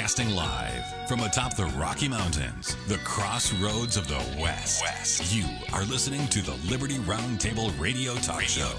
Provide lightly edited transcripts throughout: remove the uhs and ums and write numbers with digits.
Broadcasting live from atop the Rocky Mountains, the crossroads of the West. You are listening to the Liberty Roundtable Radio Talk Show.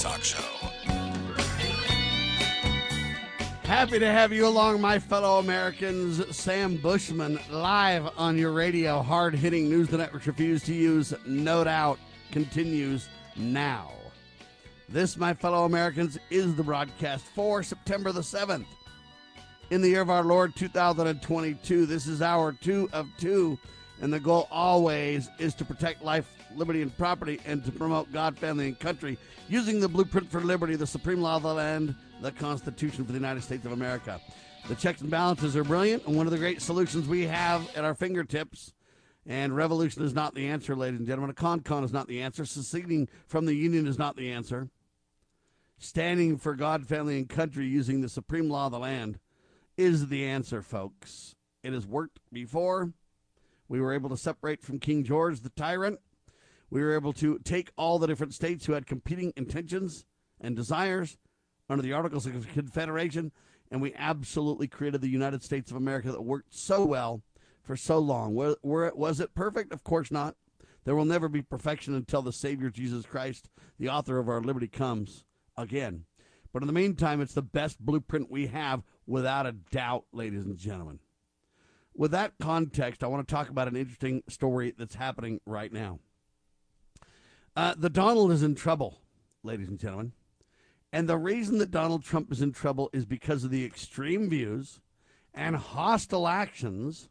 Happy to have you along, my fellow Americans. Sam Bushman, live on your radio. Hard-hitting news the networks refuse to use, no doubt, continues now. This, my fellow Americans, is the broadcast for September the 7th. In the year of our Lord, 2022, this is hour 2 of 2, and the goal always is to protect life, liberty, and property, and to promote God, family, and country, using the blueprint for liberty, the supreme law of the land, the Constitution for the United States of America. The checks and balances are brilliant, and one of the great solutions we have at our fingertips, and revolution is not the answer, ladies and gentlemen. A con is not the answer. Seceding from the Union is not the answer. Standing for God, family, and country using the supreme law of the land is the answer, folks. It has worked before. We were able to separate from King George the tyrant. We were able to take all the different states who had competing intentions and desires under the Articles of Confederation, and we absolutely created the United States of America that worked so well for so long. Was it perfect? Of course not. There will never be perfection until the Savior Jesus Christ, the author of our liberty, comes again. But in the meantime, it's the best blueprint we have, without a doubt, ladies and gentlemen. With that context, I want to talk about an interesting story that's happening right now. The Donald is in trouble, ladies and gentlemen. And the reason that Donald Trump is in trouble is because of the extreme views and hostile actions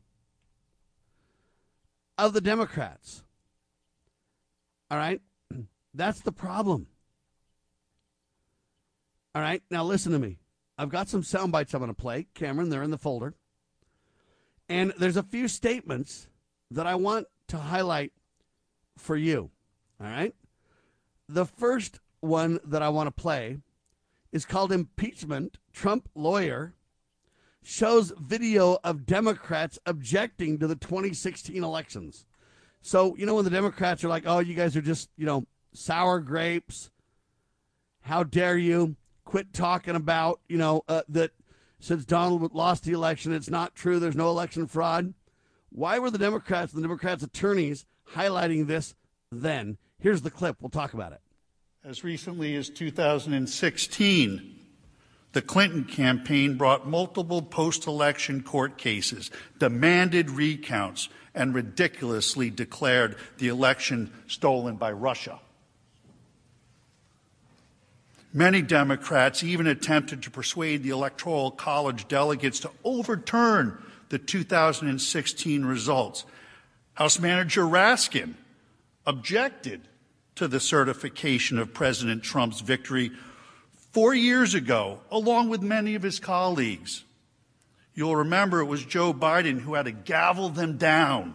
of the Democrats. All right? That's the problem. All right, now listen to me. I've got some sound bites I'm going to play. Cameron, they're in the folder. And there's a few statements that I want to highlight for you. All right? The first one that I want to play is called Impeachment. Trump Lawyer shows video of Democrats objecting to the 2016 elections. So, you know, when the Democrats are like, oh, you guys are just, sour grapes. How dare you? Quit talking about, that since Donald lost the election, it's not true. There's no election fraud. Why were the Democrats and the Democrats' attorneys highlighting this then? Here's the clip. We'll talk about it. As recently as 2016, the Clinton campaign brought multiple post-election court cases, demanded recounts, and ridiculously declared the election stolen by Russia. Many Democrats even attempted to persuade the Electoral College delegates to overturn the 2016 results. House Manager Raskin objected to the certification of President Trump's victory 4 years ago, along with many of his colleagues. You'll remember it was Joe Biden who had to gavel them down.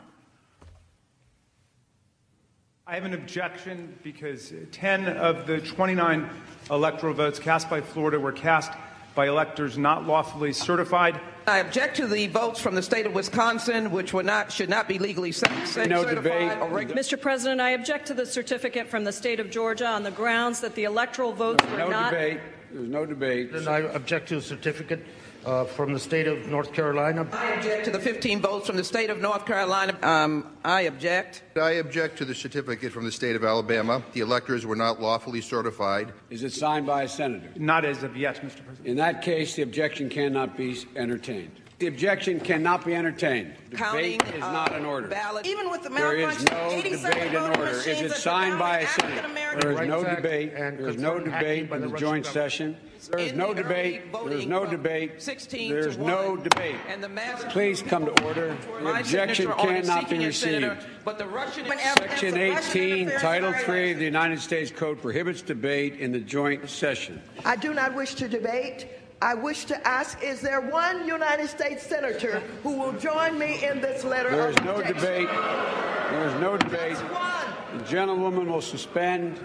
I have an objection because 10 of the 29 electoral votes cast by Florida were cast by electors not lawfully certified. I object to the votes from the state of Wisconsin, which should not be legally certified. No debate. Mr. President, I object to the certificate from the state of Georgia on the grounds that the electoral votes were not... No debate. There's no debate. And I object to the certificate from the state of North Carolina. I object to the 15 votes from the state of North Carolina. I object. I object to the certificate from the state of Alabama. The electors were not lawfully certified. Is it signed by a senator? Not as of yet, Mr. President. In that case, the objection cannot be entertained. The objection cannot be entertained. Debate is not in order. Even with the there is no debate in order. Is it signed by a senator? There is no debate. There is no debate in the joint session. There is no debate. There is no debate. There is no debate. Please come to order. The objection cannot be received. Section 18, Title 3 of the United States Code prohibits debate in the joint session. I do not wish to debate. I wish to ask, is there one United States senator who will join me in this letter There of is no debate. There is no debate. The gentlewoman will suspend.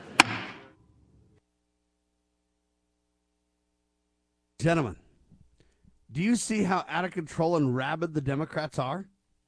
Gentlemen, do you see how out of control and rabid the Democrats are?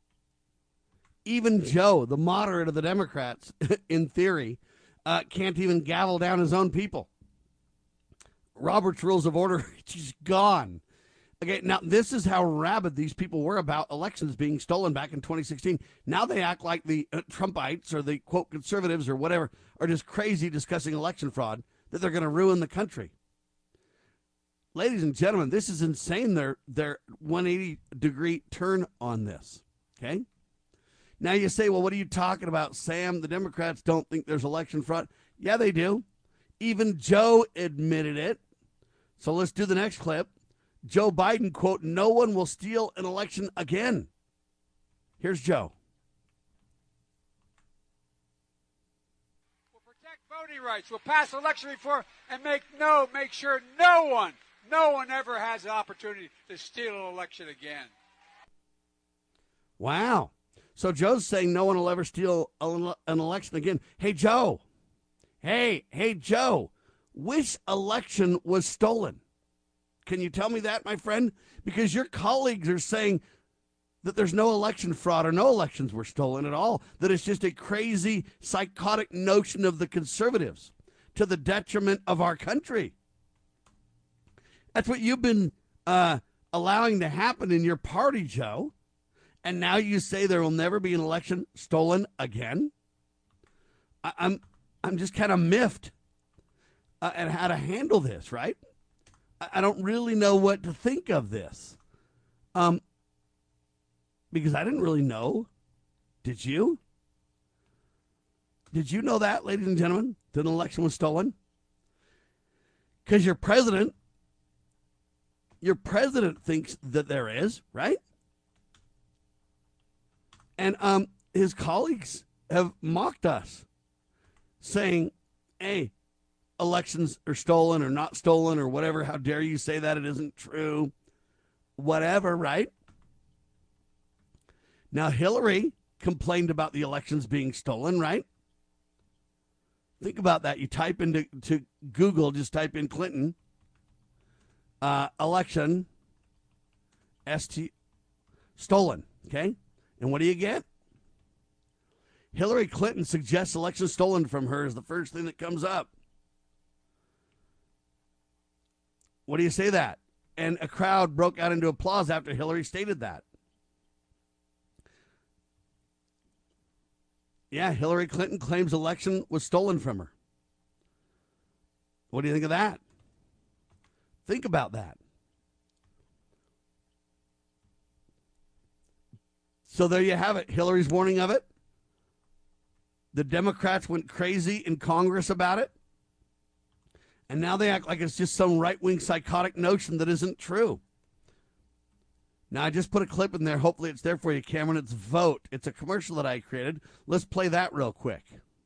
Even Joe, the moderate of the Democrats, in theory, can't even gavel down his own people. Robert's Rules of Order is gone. Okay, now this is how rabid these people were about elections being stolen back in 2016. Now they act like the Trumpites or the, quote, conservatives or whatever are just crazy discussing election fraud, that they're going to ruin the country. Ladies and gentlemen, this is insane, their 180-degree turn on this, okay? Now you say, well, what are you talking about, Sam? The Democrats don't think there's election fraud. Yeah, they do. Even Joe admitted it. So let's do the next clip. Joe Biden, quote, no one will steal an election again. Here's Joe. We'll protect voting rights. We'll pass election reform and make sure no one ever has an opportunity to steal an election again. Wow. So Joe's saying no one will ever steal an election again. Hey, Joe. Hey, Joe. Which election was stolen? Can you tell me that, my friend? Because your colleagues are saying that there's no election fraud or no elections were stolen at all, that it's just a crazy, psychotic notion of the conservatives to the detriment of our country. That's what you've been allowing to happen in your party, Joe. And now you say there will never be an election stolen again? I'm just kind of miffed at how to handle this, right? I don't really know what to think of this. Because I didn't really know. Did you? Did you know that, ladies and gentlemen, that an election was stolen? Because your president thinks that there is, right? And his colleagues have mocked us, saying, hey, elections are stolen or not stolen or whatever. How dare you say that? It isn't true. Whatever, right? Now, Hillary complained about the elections being stolen, right? Think about that. You type into Google, just type in Clinton, election, stolen, okay? And what do you get? Hillary Clinton suggests election stolen from her is the first thing that comes up. What do you say that? And a crowd broke out into applause after Hillary stated that. Yeah, Hillary Clinton claims election was stolen from her. What do you think of that? Think about that. So there you have it. Hillary's warning of it. The Democrats went crazy in Congress about it. And now they act like it's just some right-wing psychotic notion that isn't true. Now, I just put a clip in there. Hopefully it's there for you, Cameron. It's Vote. It's a commercial that I created. Let's play that real quick.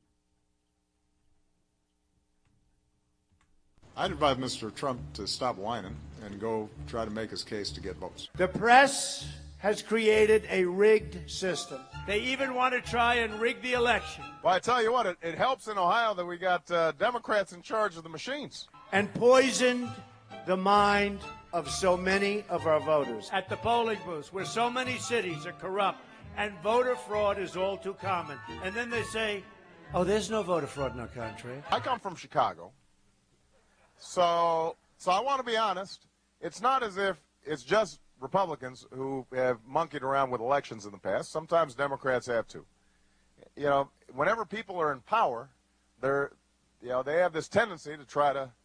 I'd advise Mr. Trump to stop whining and go try to make his case to get votes. The press has created a rigged system. They even want to try and rig the election. Well, I tell you what, it helps in Ohio that we got Democrats in charge of the machines. And poisoned the mind of so many of our voters. At the polling booths, where so many cities are corrupt and voter fraud is all too common. And then they say, oh, there's no voter fraud in our country. I come from Chicago. So I want to be honest. It's not as if it's just Republicans who have monkeyed around with elections in the past. Sometimes Democrats have too. You know, whenever people are in power, they have this tendency to try to,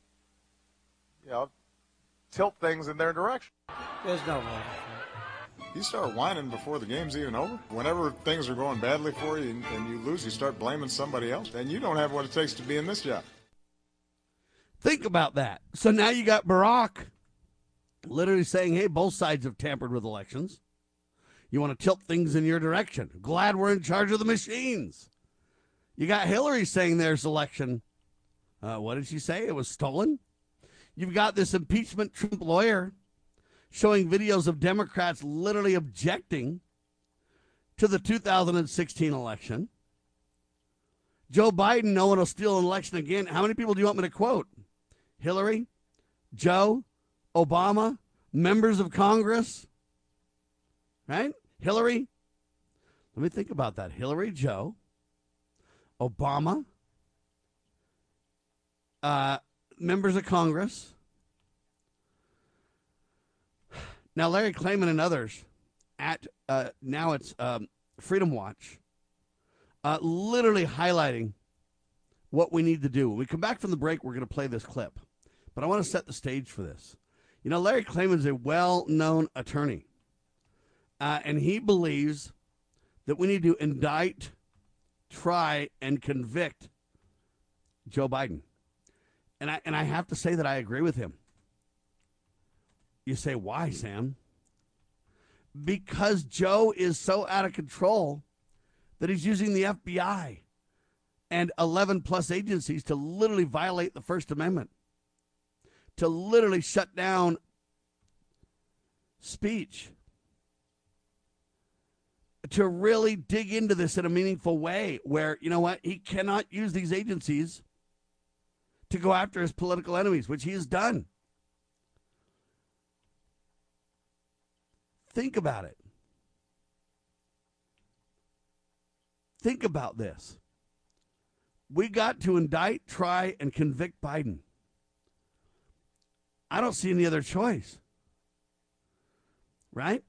tilt things in their direction. There's no voter fraud. You start whining before the game's even over. Whenever things are going badly for you and you lose, you start blaming somebody else. And you don't have what it takes to be in this job. Think about that. So now you got Barack literally saying, hey, both sides have tampered with elections. You want to tilt things in your direction. Glad we're in charge of the machines. You got Hillary saying there's election. What did she say? It was stolen? You've got this impeachment Trump lawyer showing videos of Democrats literally objecting to the 2016 election. Joe Biden, no one will steal an election again. How many people do you want me to quote? Hillary, Joe, Obama, members of Congress, right? Hillary, let me think about that. Hillary, Joe, Obama, members of Congress, Now, Larry Klayman and others at now it's Freedom Watch, literally highlighting what we need to do. When we come back from the break, we're going to play this clip. But I want to set the stage for this. You know, Larry Klayman is a well-known attorney, and he believes that we need to indict, try, and convict Joe Biden. And I have to say that I agree with him. You say, why, Sam? Because Joe is so out of control that he's using the FBI and 11-plus agencies to literally violate the First Amendment, to literally shut down speech, to really dig into this in a meaningful way where, you know what, he cannot use these agencies to go after his political enemies, which he has done. Think about it. Think about this. We got to indict, try, and convict Biden. I don't see any other choice. Right?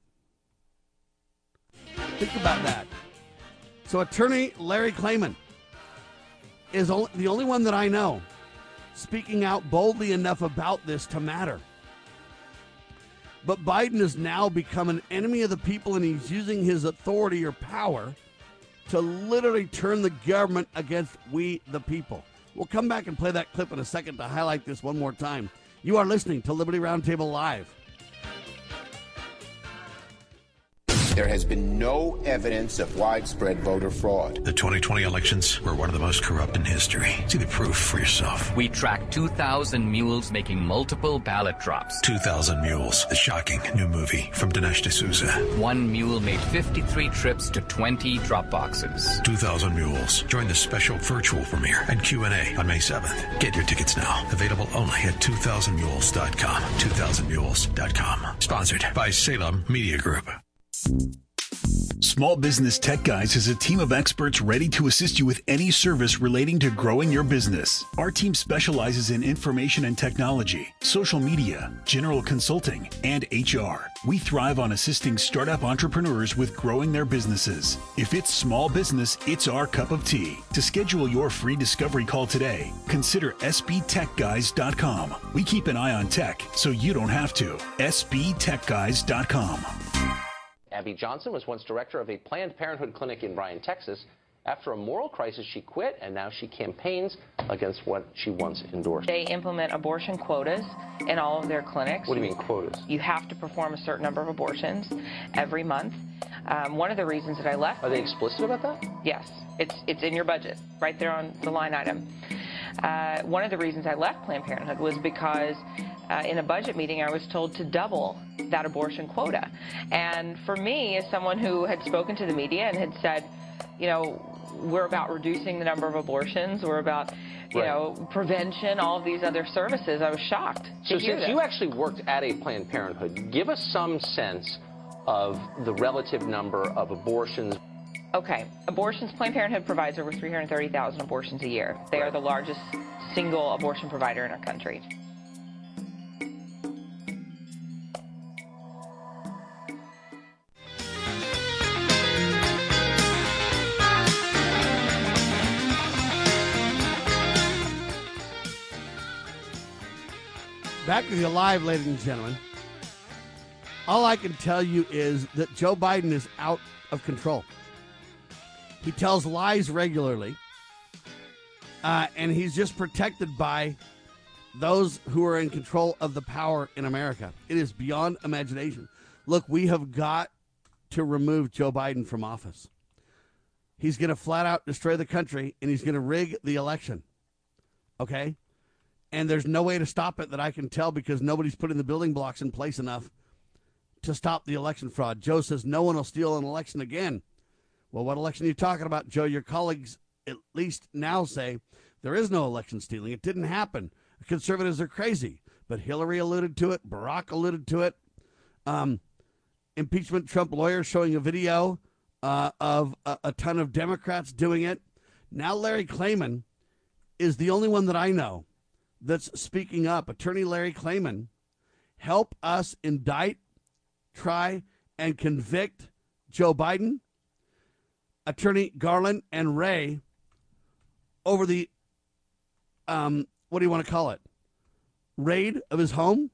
Think about that. So attorney Larry Klayman is the only one that I know speaking out boldly enough about this to matter. But Biden has now become an enemy of the people, and he's using his authority or power to literally turn the government against we, the people. We'll come back and play that clip in a second to highlight this one more time. You are listening to Liberty Roundtable Live. There has been no evidence of widespread voter fraud. The 2020 elections were one of the most corrupt in history. See the proof for yourself. We tracked 2,000 mules making multiple ballot drops. 2,000 Mules, the shocking new movie from Dinesh D'Souza. One mule made 53 trips to 20 drop boxes. 2,000 Mules. Join the special virtual premiere and Q&A on May 7th. Get your tickets now. Available only at 2000mules.com. 2000mules.com. Sponsored by Salem Media Group. Small Business Tech Guys is a team of experts ready to assist you with any service relating to growing your business. Our team specializes in information and technology, social media, general consulting, and HR. We thrive on assisting startup entrepreneurs with growing their businesses. If it's small business, it's our cup of tea. To schedule your free discovery call today, consider sbtechguys.com. We keep an eye on tech so you don't have to. sbtechguys.com. Abby Johnson was once director of a Planned Parenthood clinic in Bryan, Texas. After a moral crisis, she quit, and now she campaigns against what she once endorsed. They implement abortion quotas in all of their clinics. What do you mean quotas? You have to perform a certain number of abortions every month. One of the reasons that I left... Are they explicit about that? Yes. It's in your budget, right there on the line item. One of the reasons I left Planned Parenthood was because in a budget meeting I was told to double that abortion quota. And for me, as someone who had spoken to the media and had said, you know, we're about reducing the number of abortions, we're about, you know, prevention, all of these other services, I was shocked to hear since you actually worked at a Planned Parenthood, give us some sense of the relative number of abortions. Okay, abortions, Planned Parenthood provides over 330,000 abortions a year. They are the largest single abortion provider in our country. Back with you live, ladies and gentlemen. All I can tell you is that Joe Biden is out of control. He tells lies regularly, and he's just protected by those who are in control of the power in America. It is beyond imagination. Look, we have got to remove Joe Biden from office. He's going to flat out destroy the country, and he's going to rig the election. Okay? And there's no way to stop it that I can tell because nobody's putting the building blocks in place enough to stop the election fraud. Joe says no one will steal an election again. Well, what election are you talking about, Joe? Your colleagues at least now say there is no election stealing. It didn't happen. Conservatives are crazy. But Hillary alluded to it. Barack alluded to it. Impeachment Trump lawyers showing a video of a ton of Democrats doing it. Now Larry Klayman is the only one that I know that's speaking up. Attorney Larry Klayman, help us indict, try and convict Joe Biden, Attorney Garland and Wray, over the, what do you want to call it, raid of his home?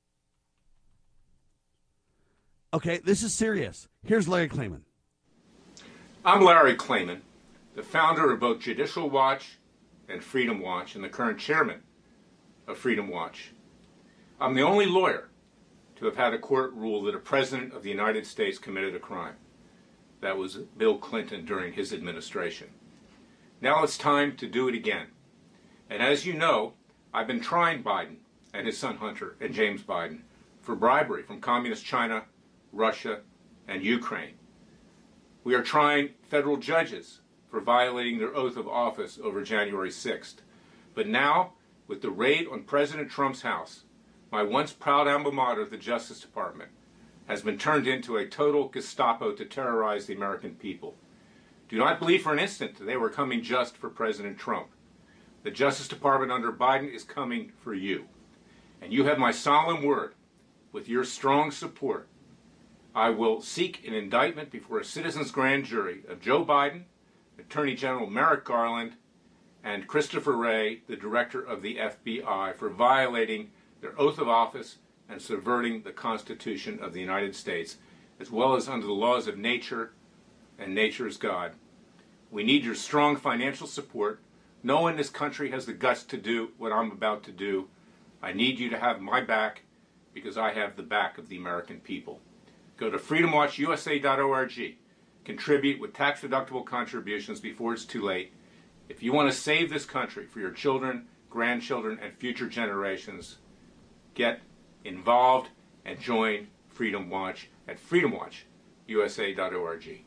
Okay, this is serious. Here's Larry Klayman. I'm Larry Klayman, the founder of both Judicial Watch and Freedom Watch, and the current chairman of Freedom Watch. I'm the only lawyer to have had a court rule that a president of the United States committed a crime. That was Bill Clinton during his administration. Now it's time to do it again. And as you know, I've been trying Biden and his son Hunter and James Biden for bribery from Communist China, Russia, and Ukraine. We are trying federal judges for violating their oath of office over January 6th. But now, with the raid on President Trump's house, my once proud alma mater, the Justice Department, has been turned into a total Gestapo to terrorize the American people. Do not believe for an instant that they were coming just for President Trump. The Justice Department under Biden is coming for you. And you have my solemn word, with your strong support, I will seek an indictment before a citizens' grand jury of Joe Biden, Attorney General Merrick Garland, and Christopher Wray, the director of the FBI, for violating their oath of office and subverting the Constitution of the United States, as well as under the laws of nature and nature's God. We need your strong financial support. No one in this country has the guts to do what I'm about to do. I need you to have my back because I have the back of the American people. Go to freedomwatchusa.org. Contribute with tax-deductible contributions before it's too late. If you want to save this country for your children, grandchildren, and future generations, get involved and join Freedom Watch at freedomwatchusa.org.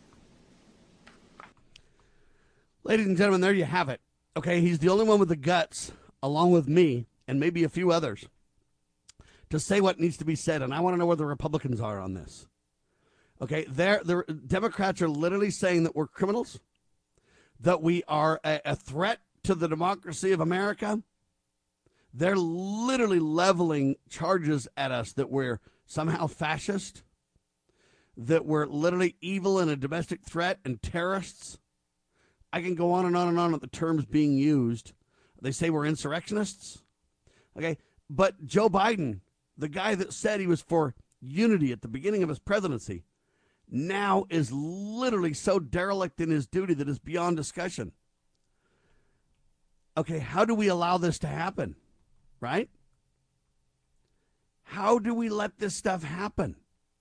Ladies and gentlemen, there you have it. Okay, he's the only one with the guts, along with me and maybe a few others, to say what needs to be said, and I want to know where the Republicans are on this. Okay, the Democrats are literally saying that we're criminals, that we are a threat to the democracy of America. They're literally leveling charges at us that we're somehow fascist, that we're literally evil and a domestic threat and terrorists. I can go on and on and on with the terms being used. They say we're insurrectionists. Okay, but Joe Biden, the guy that said he was for unity at the beginning of his presidency, now is literally so derelict in his duty that it's beyond discussion. Okay, how do we allow this to happen? Right? How do we let this stuff happen?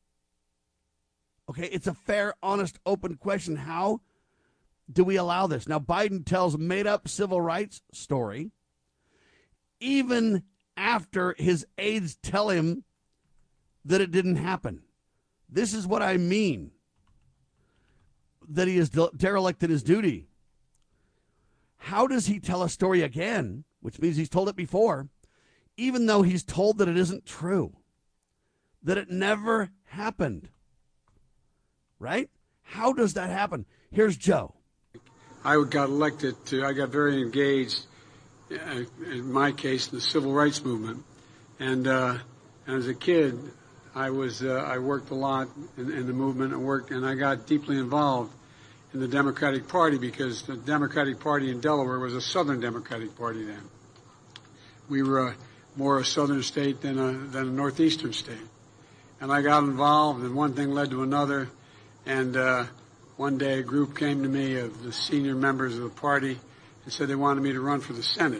Okay, it's a fair, honest, open question. How do we allow this? Now, Biden tells a made-up civil rights story, even after his aides tell him that it didn't happen. This is what I mean, that he is derelict in his duty. How does he tell a story again, which means he's told it before, even though he's told that it isn't true, that it never happened? Right? How does that happen? Here's Joe. I got very engaged, in my case, in the civil rights movement. And as a kid, I worked a lot in the movement and I got deeply involved in the Democratic Party because the Democratic Party in Delaware was a Southern Democratic Party then. We were more a Southern state than a Northeastern state. And I got involved, and one thing led to another. And one day a group came to me of the senior members of the party and said they wanted me to run for the Senate.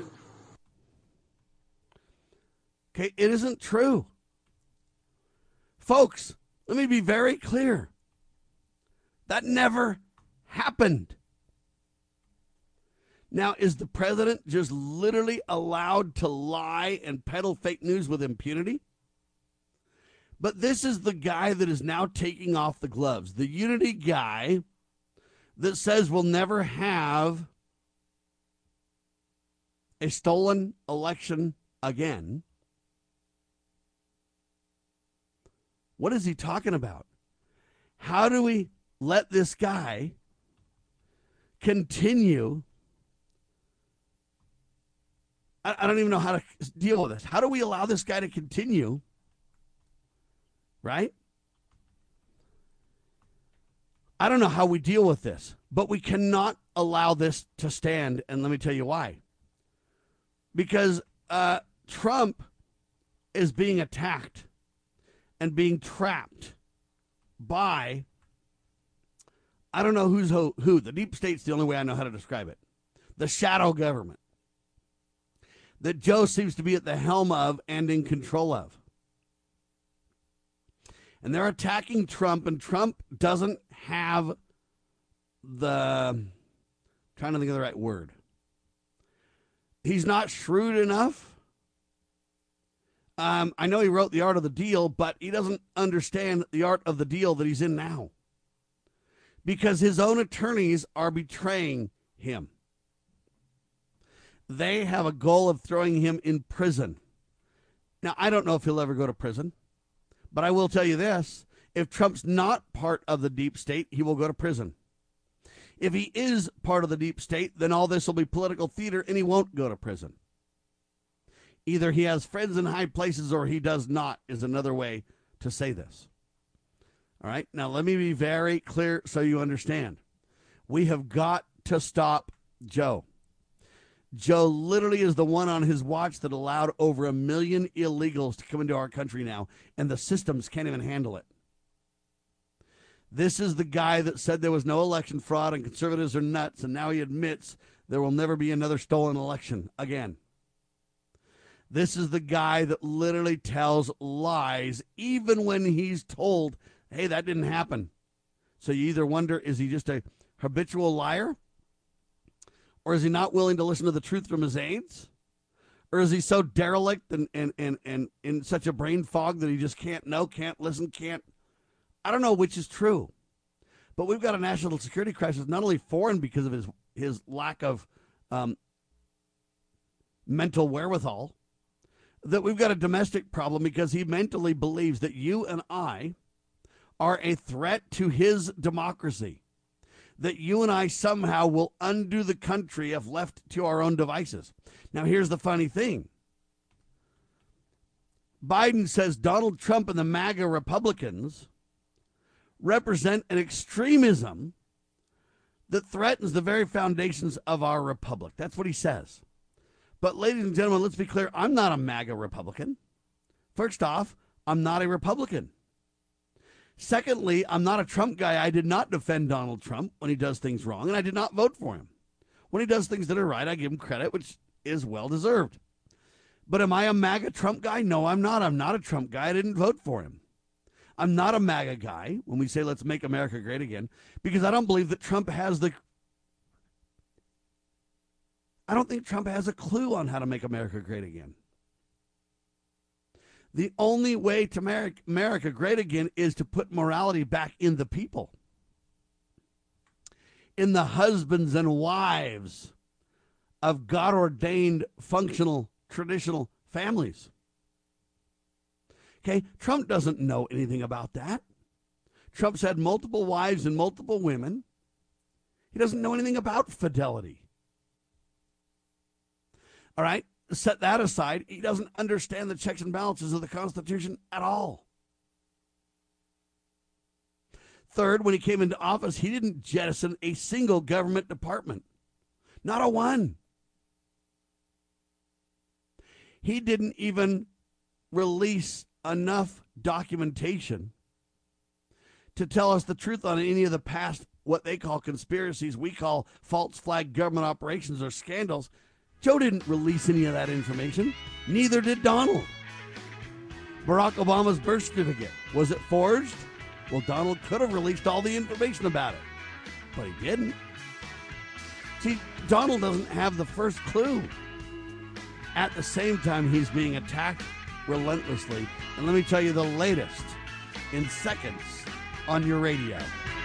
Okay, it isn't true. Folks, let me be very clear. That never happened. Now, is the president just literally allowed to lie and peddle fake news with impunity? But this is the guy that is now taking off the gloves. The unity guy that says we'll never have a stolen election again. What is he talking about? How do we let this guy continue? I don't even know how to deal with this. How do we allow this guy to continue, right, I don't know how we deal with this, but we cannot allow this to stand, and let me tell you why. Because Trump is being attacked and being trapped by, I don't know who's who. The deep state's the only way I know how to describe it. The shadow government that Joe seems to be at the helm of and in control of. And they're attacking Trump, and Trump doesn't have I'm trying to think of the right word. He's not shrewd enough. I know he wrote The Art of the Deal, but he doesn't understand the art of the deal that he's in now. Because his own attorneys are betraying him. They have a goal of throwing him in prison. Now, I don't know if he'll ever go to prison, but I will tell you this. If Trump's not part of the deep state, he will go to prison. If he is part of the deep state, then all this will be political theater and he won't go to prison. Either he has friends in high places or he does not, is another way to say this. All right, now let me be very clear so you understand. We have got to stop Joe. Joe literally is the one on his watch that allowed over 1 million illegals to come into our country now, and the systems can't even handle it. This is the guy that said there was no election fraud and conservatives are nuts, and now he admits there will never be another stolen election again. This is the guy that literally tells lies even when he's told, hey, that didn't happen. So you either wonder, is he just a habitual liar? Or is he not willing to listen to the truth from his aides? Or is he so derelict and in such a brain fog that he just can't know, can't listen, can't? I don't know which is true. But we've got a national security crisis, not only foreign because of his lack of mental wherewithal, that we've got a domestic problem because he mentally believes that you and I are a threat to his democracy, that you and I somehow will undo the country if left to our own devices. Now, here's the funny thing. Biden says Donald Trump and the MAGA Republicans represent an extremism that threatens the very foundations of our republic. That's what he says. But, ladies and gentlemen, let's be clear. I'm not a MAGA Republican. First off, I'm not a Republican. Secondly, I'm not a Trump guy. I did not defend Donald Trump when he does things wrong, and I did not vote for him. When he does things that are right, I give him credit, which is well-deserved. But am I a MAGA Trump guy? No, I'm not. I'm not a Trump guy. I didn't vote for him. I'm not a MAGA guy when we say let's make America great again, because I don't believe that Trump has I don't think Trump has a clue on how to make America great again. The only way to make America great again is to put morality back in the people, in the husbands and wives of God-ordained, functional, traditional families. Okay, Trump doesn't know anything about that. Trump's had multiple wives and multiple women. He doesn't know anything about fidelity. All right, set that aside. He doesn't understand the checks and balances of the Constitution at all. Third, when he came into office, he didn't jettison a single government department. Not a one. He didn't even release enough documentation to tell us the truth on any of the past, what they call conspiracies, we call false flag government operations or scandals. Joe didn't release any of that information. Neither did Donald. Barack Obama's birth certificate, was it forged? Well, Donald could have released all the information about it, but he didn't. See, Donald doesn't have the first clue. At the same time, he's being attacked relentlessly. And let me tell you the latest in seconds on your radio.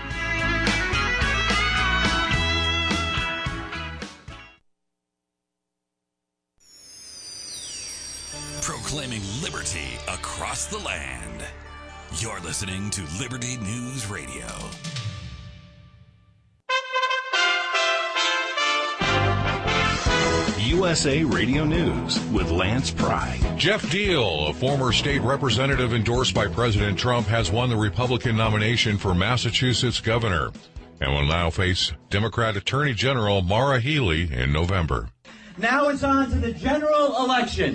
Proclaiming liberty across the land. You're listening to Liberty News Radio. USA Radio News with Lance Pry. Jeff Deal, a former state representative endorsed by President Trump, has won the Republican nomination for Massachusetts governor and will now face Democrat Attorney General Maura Healey in November. Now it's on to the general election.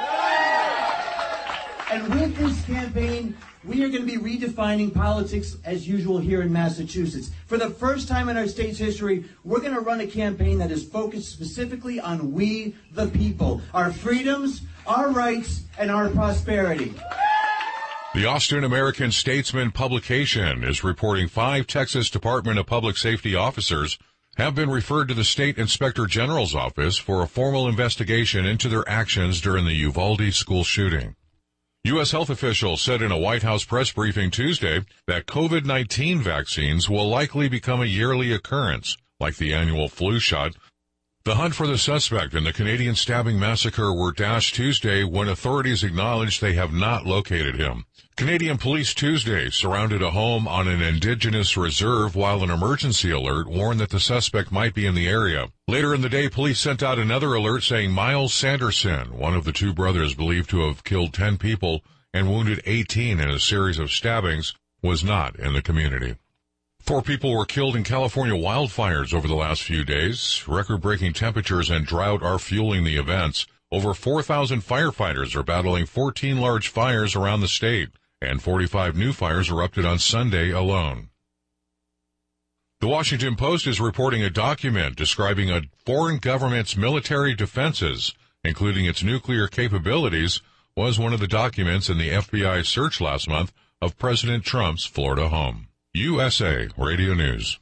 And with this campaign, we are going to be redefining politics as usual here in Massachusetts. For the first time in our state's history, we're going to run a campaign that is focused specifically on we, the people, our freedoms, our rights, and our prosperity. The Austin American Statesman publication is reporting 5 Texas Department of Public Safety officers have been referred to the State Inspector General's office for a formal investigation into their actions during the Uvalde school shooting. U.S. health officials said in a White House press briefing Tuesday that COVID-19 vaccines will likely become a yearly occurrence, like the annual flu shot. The hunt for the suspect in the Canadian stabbing massacre were dashed Tuesday when authorities acknowledged they have not located him. Canadian police Tuesday surrounded a home on an indigenous reserve while an emergency alert warned that the suspect might be in the area. Later in the day, police sent out another alert saying Miles Sanderson, one of the 2 brothers believed to have killed 10 people and wounded 18 in a series of stabbings, was not in the community. 4 people were killed in California wildfires over the last few days. Record-breaking temperatures and drought are fueling the events. Over 4,000 firefighters are battling 14 large fires around the state, and 45 new fires erupted on Sunday alone. The Washington Post is reporting a document describing a foreign government's military defenses, including its nuclear capabilities, was one of the documents in the FBI search last month of President Trump's Florida home. USA Radio News.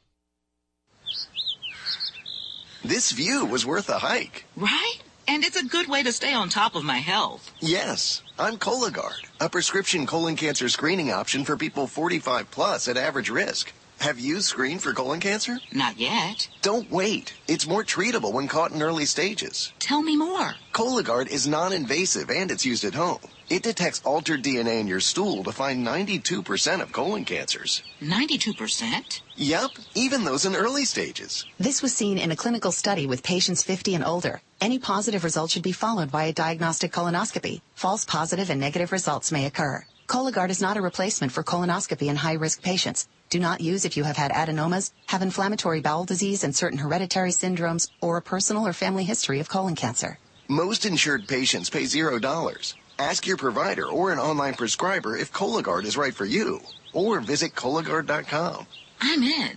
This view was worth a hike. Right? And it's a good way to stay on top of my health. Yes, I'm Cologuard, a prescription colon cancer screening option for people 45 plus at average risk. Have you screened for colon cancer? Not yet. Don't wait. It's more treatable when caught in early stages. Tell me more. Cologuard is non-invasive and it's used at home. It detects altered DNA in your stool to find 92% of colon cancers. 92%? Yep, even those in early stages. This was seen in a clinical study with patients 50 and older. Any positive result should be followed by a diagnostic colonoscopy. False positive and negative results may occur. Cologuard is not a replacement for colonoscopy in high-risk patients. Do not use if you have had adenomas, have inflammatory bowel disease and certain hereditary syndromes, or a personal or family history of colon cancer. Most insured patients pay $0. Ask your provider or an online prescriber if Cologuard is right for you, or visit Cologuard.com. I'm in.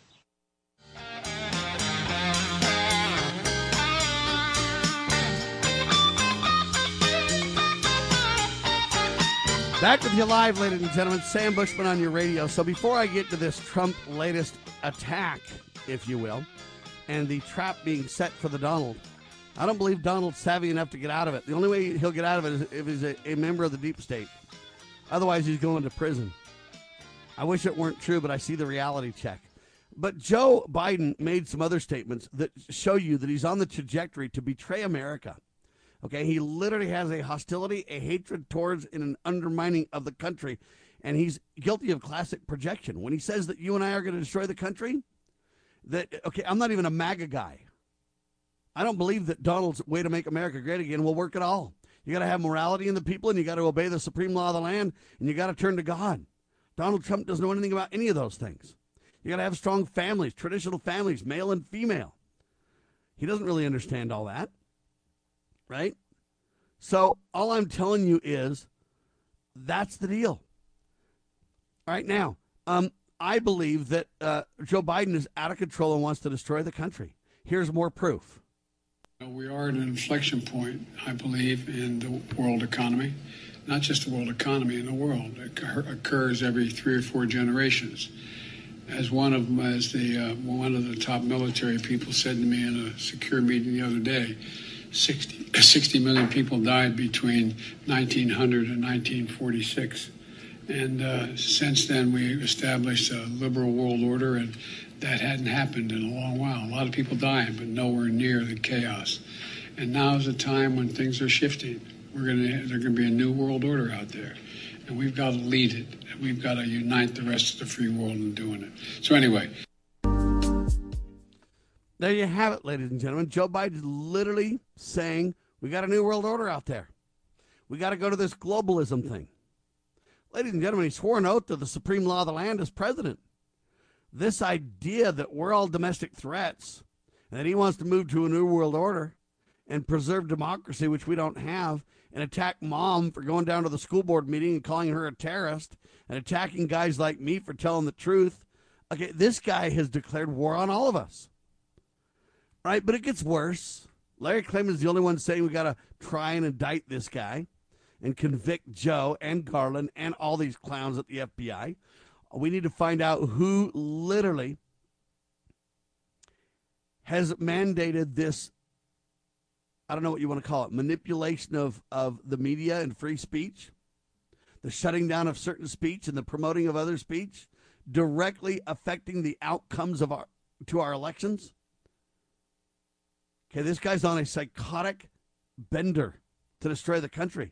Back with you live, ladies and gentlemen. Sam Bushman on your radio. So before I get to this Trump latest attack, if you will, and the trap being set for the Donald, I don't believe Donald's savvy enough to get out of it. The only way he'll get out of it is if he's a member of the deep state. Otherwise, he's going to prison. I wish it weren't true, but I see the reality check. But Joe Biden made some other statements that show you that he's on the trajectory to betray America. Okay, he literally has a hostility, a hatred towards, and an undermining of the country, and he's guilty of classic projection. When he says that you and I are going to destroy the country, I'm not even a MAGA guy. I don't believe that Donald's way to make America great again will work at all. You got to have morality in the people, and you got to obey the supreme law of the land, and you got to turn to God. Donald Trump doesn't know anything about any of those things. You got to have strong families, traditional families, male and female. He doesn't really understand all that. Right? So all I'm telling you is that's the deal. All right, now, I believe that Joe Biden is out of control and wants to destroy the country. Here's more proof. We are at an inflection point, I believe, in the world economy. Not just the world economy, in the world. It occurs every 3 or 4 generations. As one of the top military people said to me in a secure meeting the other day, 60 million people died between 1900 and 1946. And since then, we established a liberal world order, and that hadn't happened in a long while. A lot of people dying, but nowhere near the chaos. And now is a time when things are shifting. There's going to be a new world order out there, and we've got to lead it. We've got to unite the rest of the free world in doing it. So anyway. There you have it, ladies and gentlemen. Joe Biden's literally saying we got a new world order out there. We got to go to this globalism thing. Ladies and gentlemen, he swore an oath to the supreme law of the land as president. This idea that we're all domestic threats and that he wants to move to a new world order and preserve democracy, which we don't have, and attack mom for going down to the school board meeting and calling her a terrorist and attacking guys like me for telling the truth. Okay, this guy has declared war on all of us. All right, but it gets worse. Larry Klayman is the only one saying we got to try and indict this guy and convict Joe and Garland and all these clowns at the FBI. We need to find out who literally has mandated this, I don't know what you want to call it, manipulation of the media and free speech, the shutting down of certain speech and the promoting of other speech, directly affecting the outcomes of our elections. Okay, this guy's on a psychotic bender to destroy the country.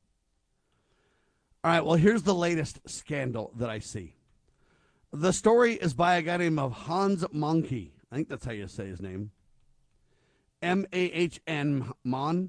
All right, well, here's the latest scandal that I see. The story is by a guy named Hans Moncke. I think that's how you say his name. M-A-H-N, Mon,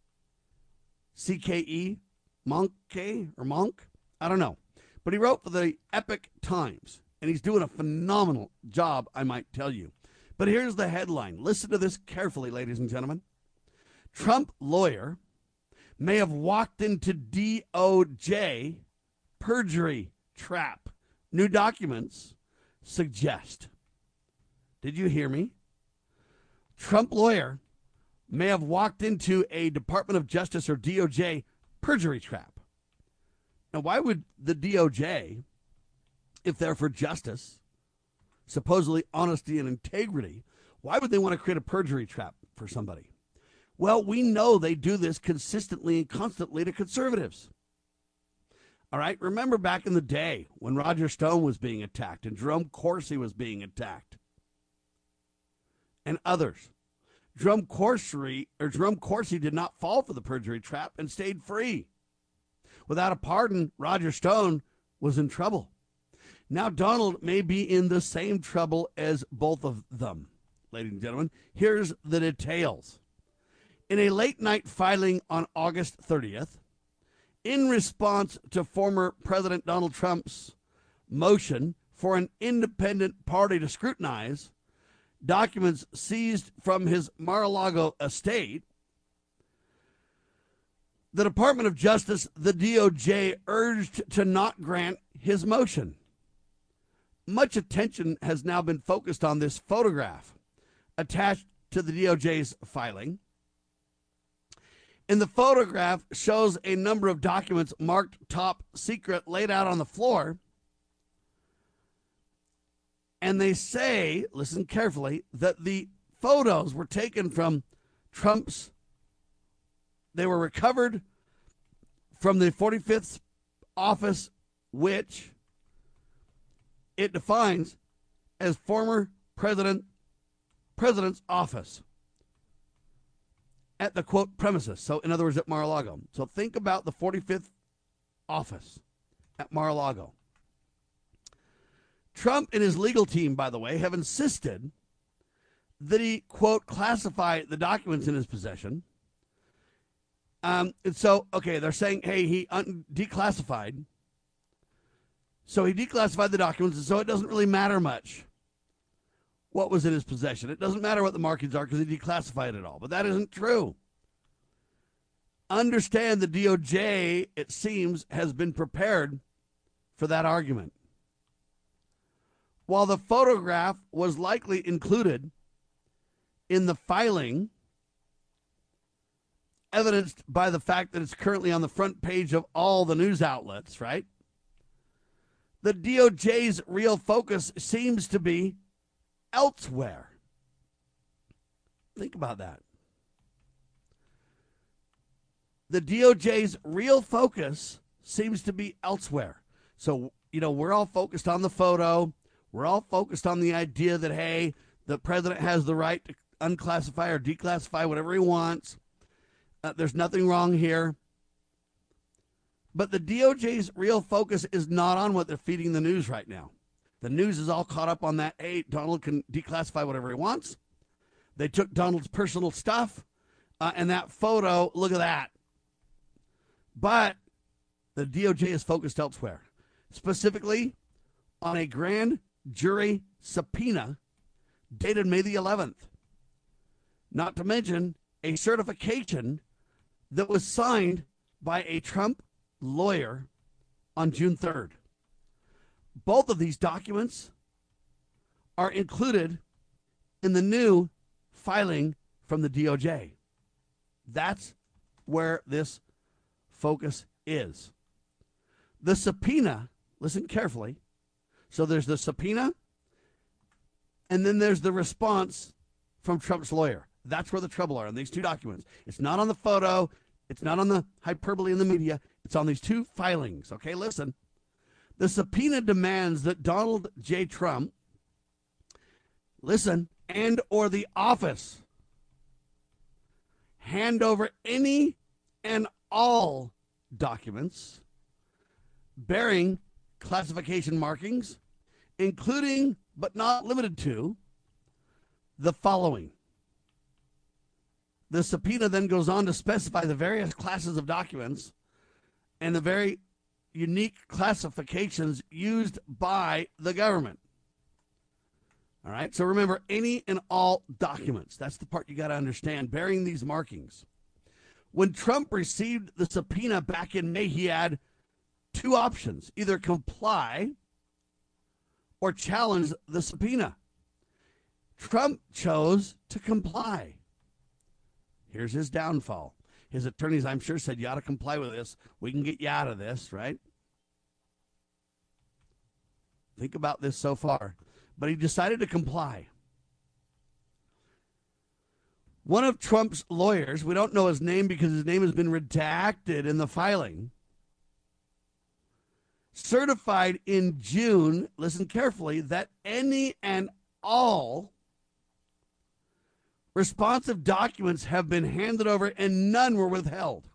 C-K-E, Moncke or Monk? I don't know. But he wrote for the Epoch Times, and he's doing a phenomenal job, I might tell you. But here's the headline. Listen to this carefully, ladies and gentlemen. Trump lawyer may have walked into DOJ perjury trap. New documents suggest. Did you hear me? Trump lawyer may have walked into a Department of Justice or DOJ perjury trap. Now, why would the DOJ, if they're for justice, supposedly honesty and integrity, why would they want to create a perjury trap for somebody? Well, we know they do this consistently and constantly to conservatives. All right, remember back in the day when Roger Stone was being attacked and Jerome Corsi was being attacked and others. Jerome Corsi did not fall for the perjury trap and stayed free. Without a pardon, Roger Stone was in trouble. Now Donald may be in the same trouble as both of them. Ladies and gentlemen, here's the details. In a late-night filing on August 30th, in response to former President Donald Trump's motion for an independent party to scrutinize documents seized from his Mar-a-Lago estate, the Department of Justice, the DOJ, urged to not grant his motion. Much attention has now been focused on this photograph attached to the DOJ's filing. And the photograph shows a number of documents marked top secret laid out on the floor. And they say, listen carefully, that the photos were taken from Trump's, they were recovered from the 45th office, which it defines as former president's office at the, quote, premises. So, in other words, at Mar-a-Lago. So think about the 45th office at Mar-a-Lago. Trump and his legal team, by the way, have insisted that he, quote, classify the documents in his possession. And so, okay, they're saying, hey, he declassified. So he declassified the documents, and so it doesn't really matter much what was in his possession. It doesn't matter what the markings are because he declassified it all. But that isn't true. Understand the DOJ, it seems, has been prepared for that argument. While the photograph was likely included in the filing, evidenced by the fact that it's currently on the front page of all the news outlets, right? The DOJ's real focus seems to be elsewhere. Think about that. The DOJ's real focus seems to be elsewhere. So, we're all focused on the photo. We're all focused on the idea that, hey, the president has the right to unclassify or declassify whatever he wants. There's nothing wrong here. But the DOJ's real focus is not on what they're feeding the news right now. The news is all caught up on that, hey, Donald can declassify whatever he wants. They took Donald's personal stuff, and that photo, look at that. But the DOJ is focused elsewhere, specifically on a grand jury subpoena dated May the 11th. Not to mention a certification that was signed by a Trump lawyer on June 3rd. Both of these documents are included in the new filing from the DOJ. That's where this focus is. The subpoena, listen carefully. So there's the subpoena, and then there's the response from Trump's lawyer. That's where the trouble are in these two documents. It's not on the photo. It's not on the hyperbole in the media. It's on these two filings. Okay, listen. The subpoena demands that Donald J. Trump, listen, and or the office hand over any and all documents bearing classification markings, including but not limited to the following. The subpoena then goes on to specify the various classes of documents and the very unique classifications used by the government. All right, so remember, any and all documents. That's the part you got to understand, bearing these markings. When Trump received the subpoena back in May, he had two options: either comply or challenge the subpoena. Trump chose to comply. Here's his downfall. His attorneys, I'm sure, said, you ought to comply with this. We can get you out of this, right? Think about this so far. But he decided to comply. One of Trump's lawyers, we don't know his name because his name has been redacted in the filing, certified in June, listen carefully, that any and all responsive documents have been handed over and none were withheld.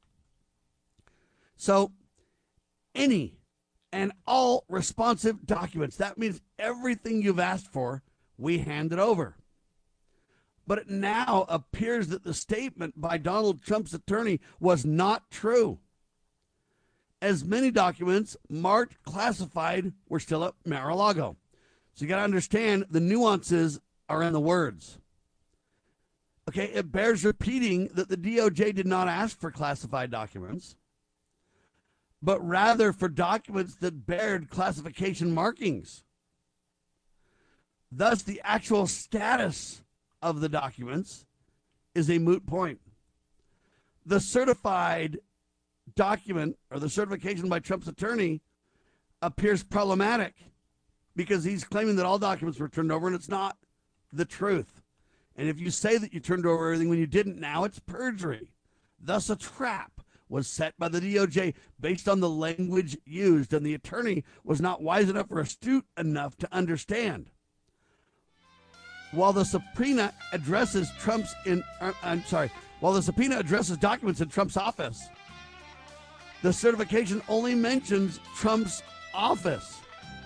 So, any and all responsive documents, that means everything you've asked for, we handed over. But it now appears that the statement by Donald Trump's attorney was not true, as many documents marked classified were still at Mar-a-Lago. So you got to understand the nuances are in the words. Okay, it bears repeating that the DOJ did not ask for classified documents, but rather for documents that bared classification markings. Thus, the actual status of the documents is a moot point. The certified document, or the certification by Trump's attorney, appears problematic because he's claiming that all documents were turned over, and it's not the truth. And if you say that you turned over everything when you didn't, now it's perjury. Thus, a trap was set by the DOJ based on the language used, and the attorney was not wise enough or astute enough to understand. While the subpoena addresses documents in Trump's office, the certification only mentions Trump's office.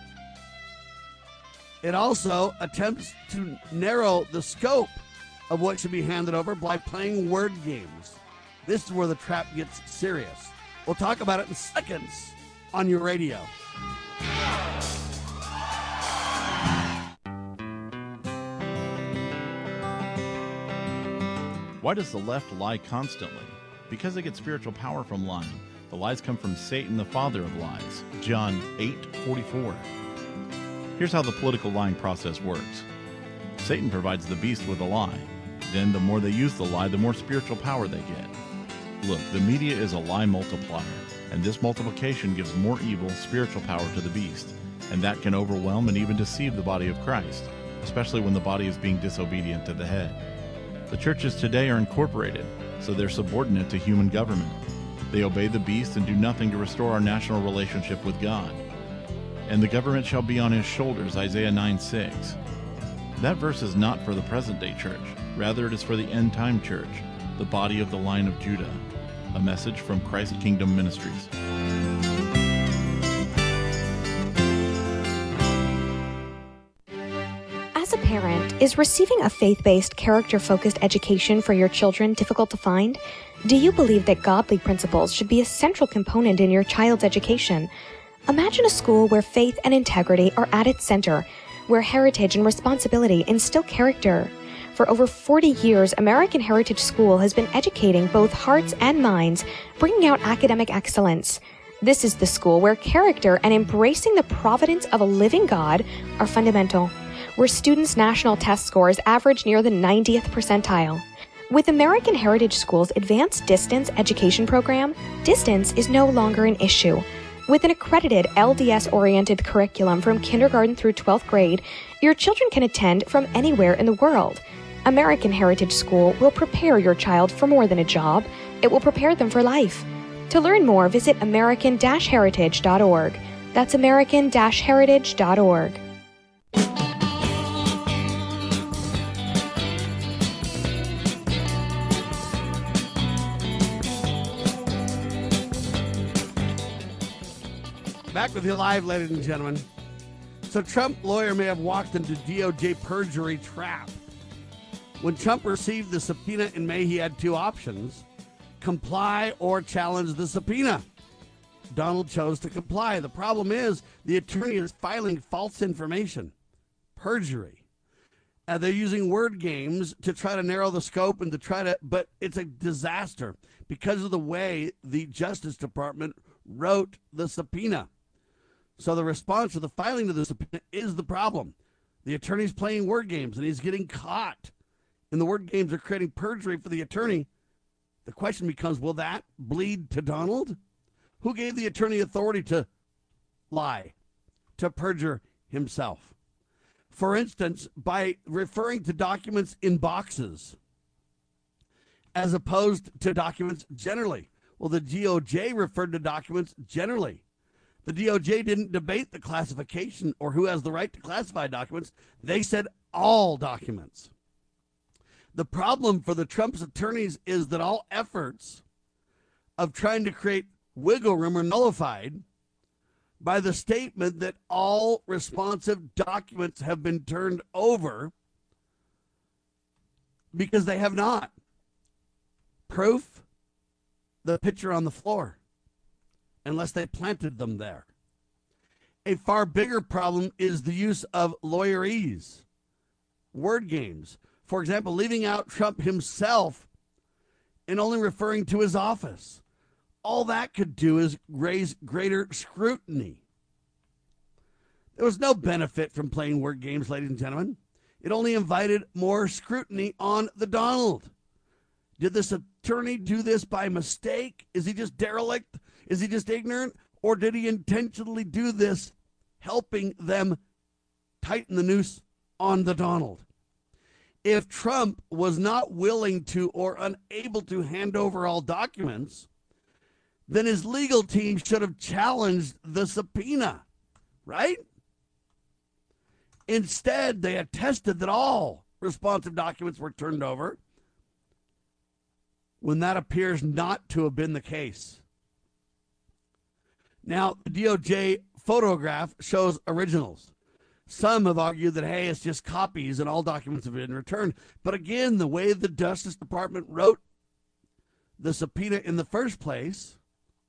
It also attempts to narrow the scope of what should be handed over by playing word games. This is where the trap gets serious. We'll talk about it in seconds on your radio. Why does the left lie constantly? Because they get spiritual power from lying. The lies come from Satan, the father of lies. John 8:44. Here's how the political lying process works. Satan provides the beast with a lie. Then the more they use the lie, the more spiritual power they get. Look, the media is a lie multiplier, and this multiplication gives more evil, spiritual power to the beast, and that can overwhelm and even deceive the body of Christ, especially when the body is being disobedient to the head. The churches today are incorporated, so they're subordinate to human government. They obey the beast and do nothing to restore our national relationship with God. And the government shall be on his shoulders, Isaiah 9:6. That verse is not for the present-day church. Rather, it is for the end-time church, the body of the line of Judah. A message from Christ Kingdom Ministries. As a parent, Is receiving a faith-based, character-focused education for your children difficult to find? Do you believe that godly principles should be a central component in your child's education? Imagine a school where faith and integrity are at its center, where heritage and responsibility instill character. For over 40 years, American Heritage School has been educating both hearts and minds, bringing out academic excellence. This is the school where character and embracing the providence of a living God are fundamental, where students' national test scores average near the 90th percentile. With American Heritage School's advanced distance education program, distance is no longer an issue. With an accredited LDS-oriented curriculum from kindergarten through 12th grade, your children can attend from anywhere in the world. American Heritage School will prepare your child for more than a job. It will prepare them for life. To learn more, visit american-heritage.org. That's american-heritage.org. Back with you live, ladies and gentlemen. So Trump lawyer may have walked into DOJ perjury trap. When Trump received the subpoena in May, he had two options: comply or challenge the subpoena. Donald chose to comply. The problem is the attorney is filing false information, perjury. They're using word games to try to narrow the scope and but it's a disaster because of the way the Justice Department wrote the subpoena. So the response to the filing of the subpoena is the problem. The attorney's playing word games and he's getting caught. And the word games are creating perjury for the attorney. The question becomes, will that bleed to Donald? Who gave the attorney authority to lie, to perjure himself? For instance, by referring to documents in boxes as opposed to documents generally. Well, the DOJ referred to documents generally. The DOJ didn't debate the classification or who has the right to classify documents. They said all documents. The problem for the Trump's attorneys is that all efforts of trying to create wiggle room are nullified by the statement that all responsive documents have been turned over, because they have not. Proof? The picture on the floor, unless they planted them there. A far bigger problem is the use of lawyerese, word games. For example, leaving out Trump himself and only referring to his office. All that could do is raise greater scrutiny. There was no benefit from playing word games, ladies and gentlemen. It only invited more scrutiny on the Donald. Did this attorney do this by mistake? Is he just derelict? Is he just ignorant? Or did he intentionally do this, helping them tighten the noose on the Donald? If Trump was not willing to or unable to hand over all documents, then his legal team should have challenged the subpoena, right? Instead, they attested that all responsive documents were turned over, when that appears not to have been the case. Now, the DOJ photograph shows originals. Some have argued that, hey, it's just copies and all documents have been returned. But again, the way the Justice Department wrote the subpoena in the first place,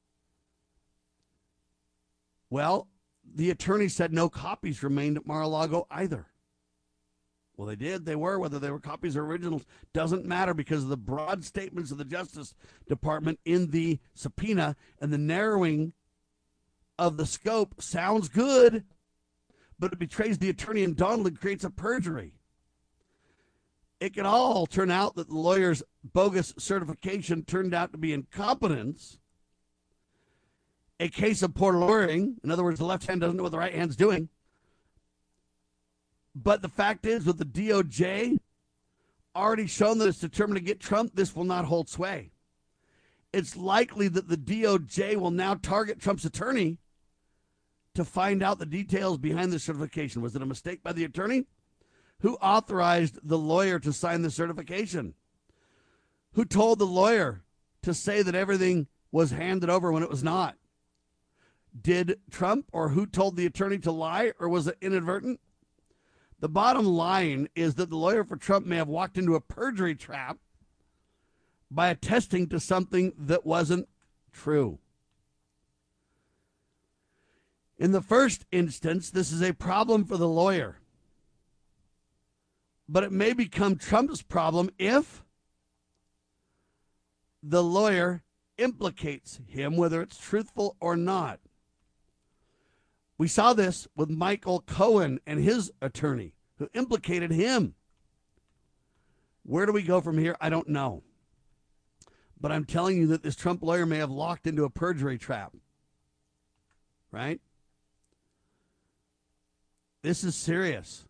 well, the attorney said no copies remained at Mar-a-Lago either. Well, they did. They were. Whether they were copies or originals doesn't matter, because of the broad statements of the Justice Department in the subpoena, and the narrowing of the scope sounds good, but it betrays the attorney and Donald and creates a perjury. It could all turn out that the lawyer's bogus certification turned out to be incompetence, a case of poor lawyering. In other words, the left hand doesn't know what the right hand's doing. But the fact is, with the DOJ already shown that it's determined to get Trump, this will not hold sway. It's likely that the DOJ will now target Trump's attorney to find out the details behind the certification. Was it a mistake by the attorney? Who authorized the lawyer to sign the certification? Who told the lawyer to say that everything was handed over when it was not? Did Trump, or who told the attorney to lie, or was it inadvertent? The bottom line is that the lawyer for Trump may have walked into a perjury trap by attesting to something that wasn't true. In the first instance, this is a problem for the lawyer. But it may become Trump's problem if the lawyer implicates him, whether it's truthful or not. We saw this with Michael Cohen and his attorney, who implicated him. Where do we go from here? I don't know. But I'm telling you that this Trump lawyer may have locked into a perjury trap. Right? This is serious.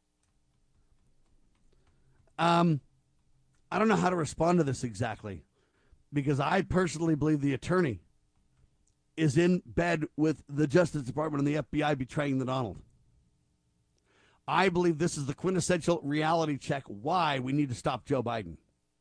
I don't know how to respond to this exactly, because I personally believe the attorney is in bed with the Justice Department and the FBI betraying the Donald. I believe this is the quintessential reality check why we need to stop Joe Biden.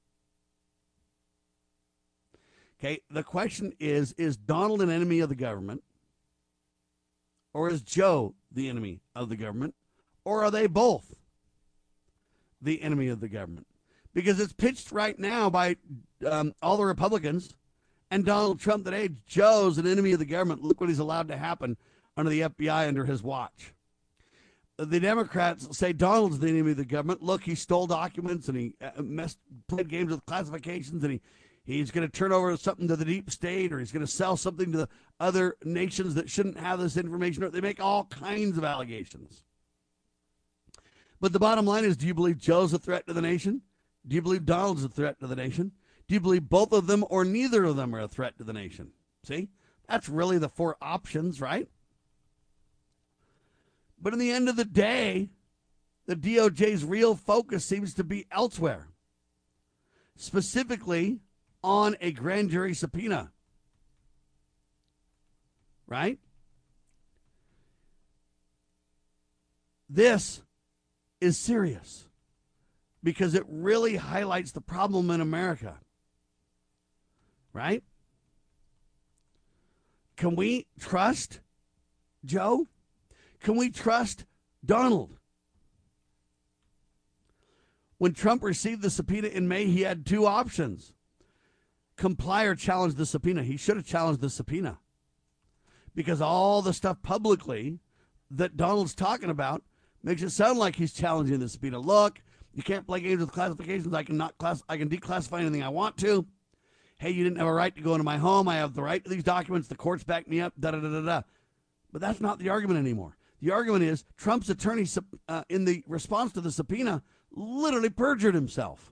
Okay, the question is Donald an enemy of the government? Or is Joe the enemy of the government? Or are they both the enemy of the government? Because it's pitched right now by all the Republicans and Donald Trump that, hey, Joe's an enemy of the government. Look what he's allowed to happen under the FBI under his watch. The Democrats say Donald's the enemy of the government. Look, he stole documents and he played games with classifications, and he's going to turn over something to the deep state, or he's going to sell something to the other nations that shouldn't have this information. They make all kinds of allegations. But the bottom line is, do you believe Joe's a threat to the nation? Do you believe Donald's a threat to the nation? Do you believe both of them or neither of them are a threat to the nation? See, that's really the four options, right? But in the end of the day, the DOJ's real focus seems to be elsewhere, specifically on a grand jury subpoena, right? This is serious because it really highlights the problem in America, right? Can we trust Joe? Can we trust Donald? When Trump received the subpoena in May, he had two options: comply or challenge the subpoena. He should have challenged the subpoena, because all the stuff publicly that Donald's talking about makes it sound like he's challenging the subpoena. Look, you can't play games with classifications. I can declassify anything I want to. Hey, you didn't have a right to go into my home. I have the right to these documents. The courts back me up. Da da da da da. But that's not the argument anymore. The argument is Trump's attorney, in the response to the subpoena, literally perjured himself.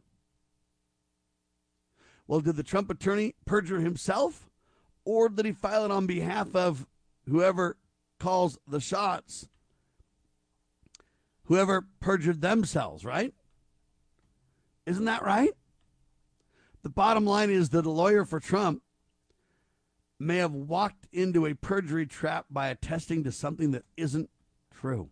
Well, did the Trump attorney perjure himself, or did he file it on behalf of whoever calls the shots, whoever perjured themselves, right? Isn't that right? The bottom line is that a lawyer for Trump may have walked into a perjury trap by attesting to something that isn't true.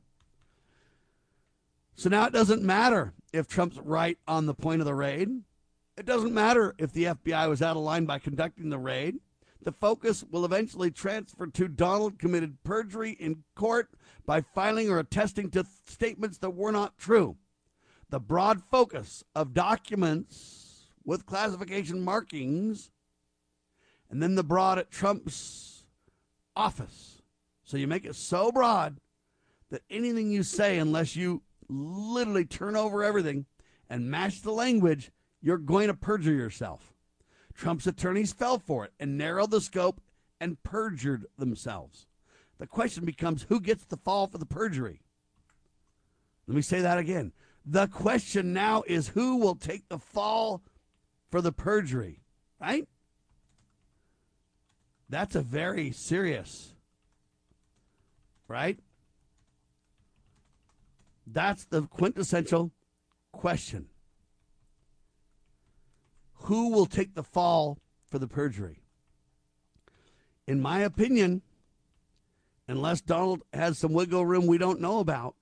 So now it doesn't matter if Trump's right on the point of the raid. It doesn't matter if the FBI was out of line by conducting the raid. The focus will eventually transfer to Donald committed perjury in court by filing or attesting to statements that were not true. The broad focus of documents with classification markings, and then the broad at Trump's office. So you make it so broad that anything you say, unless you literally turn over everything and match the language, you're going to perjure yourself. Trump's attorneys fell for it and narrowed the scope and perjured themselves. The question becomes, who gets the fall for the perjury? Let me say that again. The question now is, who will take the fall for the perjury, right? That's a very serious, right? That's the quintessential question. Who will take the fall for the perjury? In my opinion, unless Donald has some wiggle room we don't know about,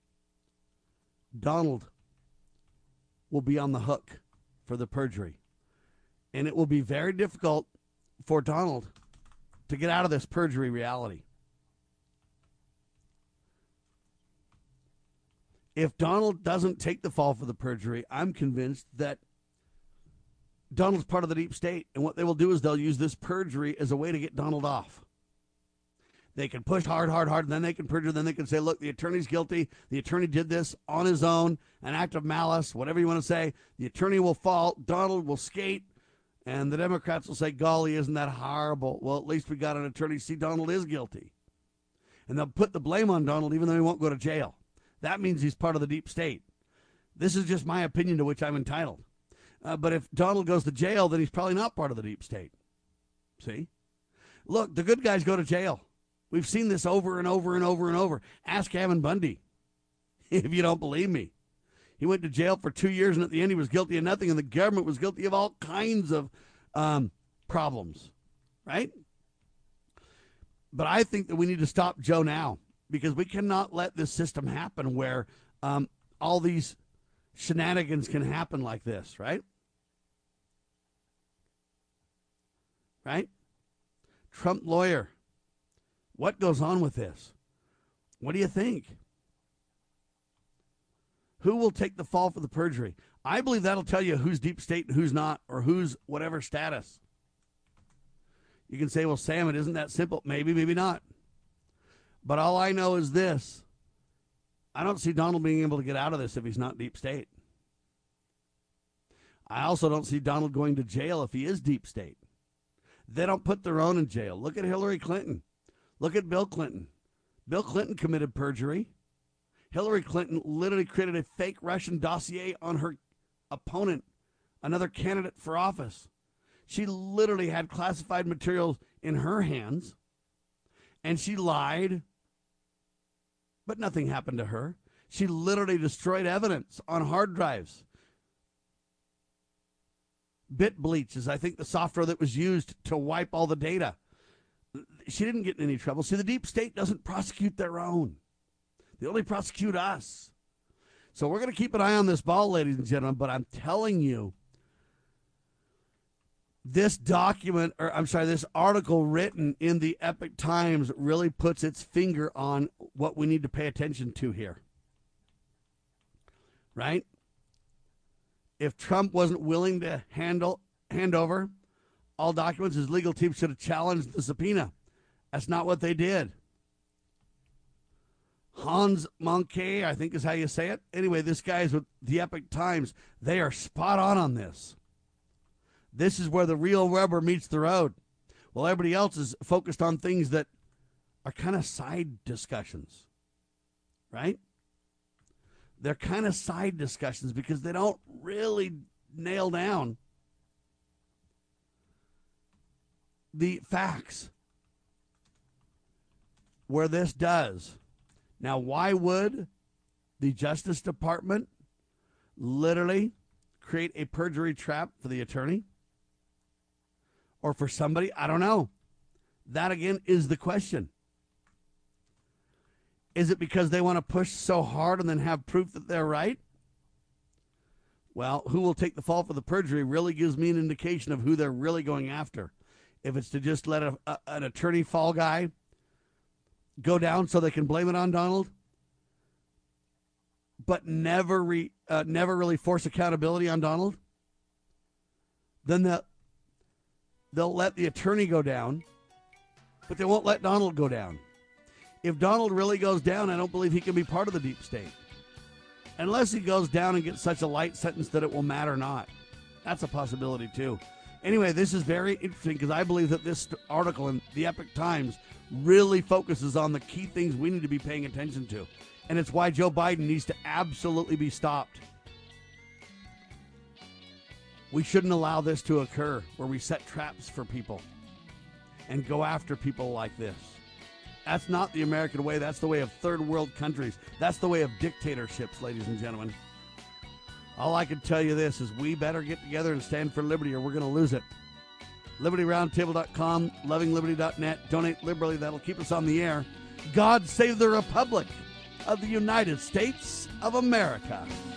Donald will be on the hook for the perjury. And it will be very difficult for Donald to get out of this perjury reality. If Donald doesn't take the fall for the perjury, I'm convinced that Donald's part of the deep state. And what they will do is they'll use this perjury as a way to get Donald off. They can push hard, and then they can perjure. Then they can say, look, the attorney's guilty. The attorney did this on his own, an act of malice, whatever you want to say. The attorney will fall. Donald will skate. And the Democrats will say, golly, isn't that horrible? Well, at least we got an attorney. See, Donald is guilty. And they'll put the blame on Donald even though he won't go to jail. That means he's part of the deep state. This is just my opinion to which I'm entitled. But if Donald goes to jail, then he's probably not part of the deep state. See? Look, the good guys go to jail. We've seen this over and over and over and over. Ask Kevin Bundy if you don't believe me. He went to jail for 2 years, and at the end he was guilty of nothing, and the government was guilty of all kinds of problems, right? But I think that we need to stop Joe now, because we cannot let this system happen where all these shenanigans can happen like this, right? Right? Trump lawyer. What goes on with this? What do you think? Who will take the fall for the perjury? I believe that'll tell you who's deep state and who's not, or who's whatever status. You can say, well, Sam, it isn't that simple. Maybe, maybe not. But all I know is this. I don't see Donald being able to get out of this if he's not deep state. I also don't see Donald going to jail if he is deep state. They don't put their own in jail. Look at Hillary Clinton. Look at Bill Clinton. Bill Clinton committed perjury. Hillary Clinton literally created a fake Russian dossier on her opponent, another candidate for office. She literally had classified materials in her hands, and she lied, but nothing happened to her. She literally destroyed evidence on hard drives. BitBleach is, I think, the software that was used to wipe all the data. She didn't get in any trouble. See, the deep state doesn't prosecute their own. They only prosecute us. So we're going to keep an eye on this ball, ladies and gentlemen, but I'm telling you, this this article written in the Epoch Times really puts its finger on what we need to pay attention to here. Right? If Trump wasn't willing to hand over all documents, his legal team should have challenged the subpoena. That's not what they did. Hans Moncke, I think is how you say it. Anyway, this guy's with the Epoch Times. They are spot on this. This is where the real rubber meets the road. Well, everybody else is focused on things that are kind of side discussions, right? They're kind of side discussions because they don't really nail down the facts where this does. Now, why would the Justice Department literally create a perjury trap for the attorney or for somebody? I don't know. That, again, is the question. Is it because they want to push so hard and then have proof that they're right? Well, who will take the fall for the perjury really gives me an indication of who they're really going after. If it's to just let an attorney fall guy go down so they can blame it on Donald, but never really force accountability on Donald, then they'll let the attorney go down, but they won't let Donald go down. If Donald really goes down, I don't believe he can be part of the deep state. Unless he goes down and gets such a light sentence that it will matter not. That's a possibility, too. Anyway, this is very interesting because I believe that this article in the Epoch Times really focuses on the key things we need to be paying attention to. And it's why Joe Biden needs to absolutely be stopped. We shouldn't allow this to occur where we set traps for people and go after people like this. That's not the American way. That's the way of third world countries. That's the way of dictatorships, ladies and gentlemen. All I can tell you this is we better get together and stand for liberty or we're going to lose it. LibertyRoundtable.com, LovingLiberty.net. Donate liberally. That'll keep us on the air. God save the Republic of the United States of America.